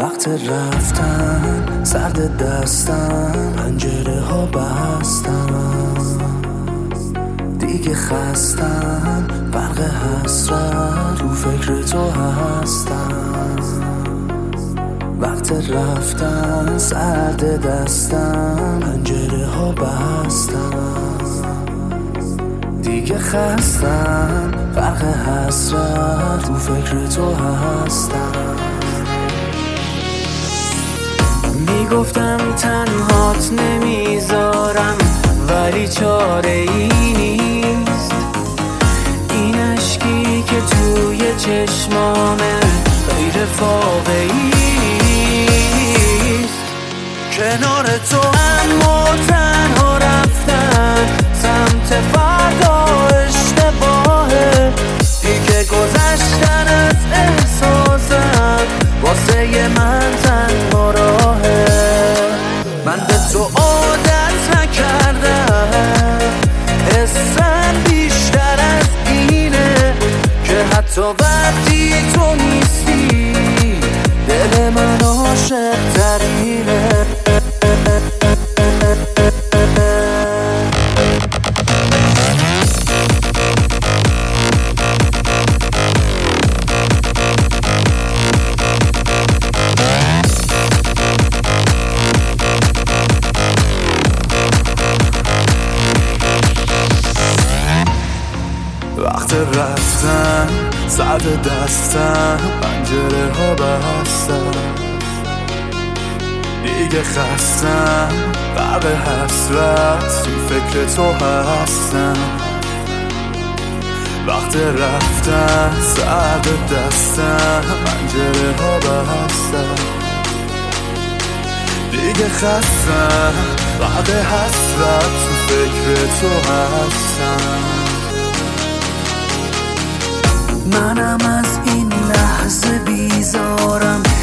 وقت رفتن سرد دستم، پنجره ها بستم، دیگه خستم، برق حسرت رو فکر تو هستم. وقت رفتن سرد دستم، پنجره ها بستم، دیگه خستم، برق حسرت رو فکر تو هستم. میگفتم تنهات نمیذارم ولی چاره ای نیست، این اشکی که توی چشمامه غیر واقعی نیست. کنار تو اما تنها رفتن سمت فردا اشتباهه، دیگه گذشتن از احساسم واسه من تنها راهه. من به تو عادت نکردم، حسم بیشتر از اینه که حتی وقتی تو نیستی دل من عاشق ترینه. وقت رفتن سرد دستم، پنجره ها بستم، دیگه خستم، برق حسرت تو فکر تو هستم. وقت رفتن سرد دستم، پنجره ها بستم، دیگه خستم، برق حسرت تو فکر تو هستم. منم از این لحظه بیزارم،